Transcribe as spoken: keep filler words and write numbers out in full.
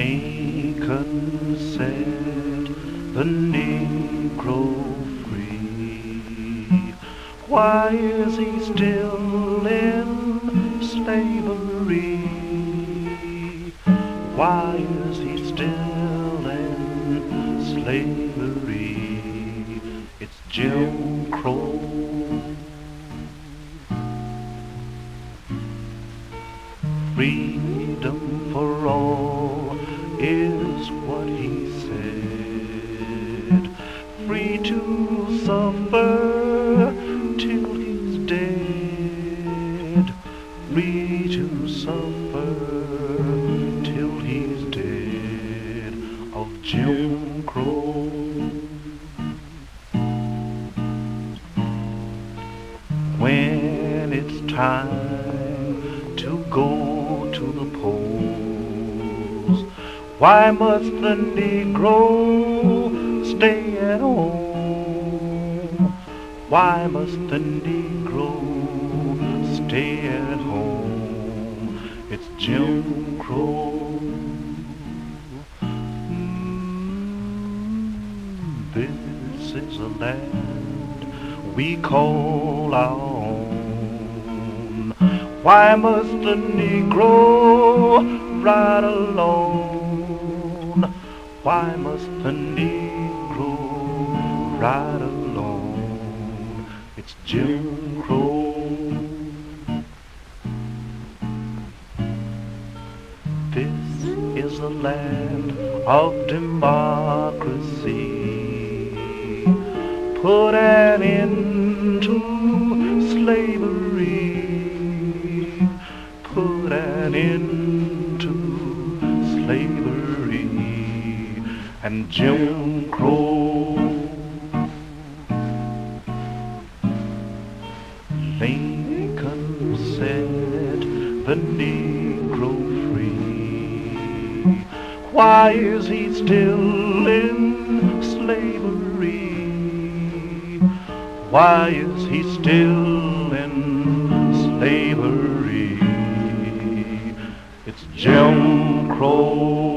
Lincoln set the Negro free. Why is he still in slavery? Why is he still in slavery? It's Jim Crow. Freedom for all is what he said. Free to suffer till he's dead. Free to suffer till he's dead. Of Jim Crow. When it's time to go to the polls, why must the Negro stay at home? Why must the Negro stay at home? It's Jim Crow. Mm, this is a land we call our own. Why must the Negro ride alone? Why must the Negro ride alone? It's Jim Crow. This is a land of democracy. Put an end to slavery. Put an end to slavery and Jim Crow. Lincoln set the Negro free. Why is he still in slavery? Why is he still in slavery? It's Jim Crow.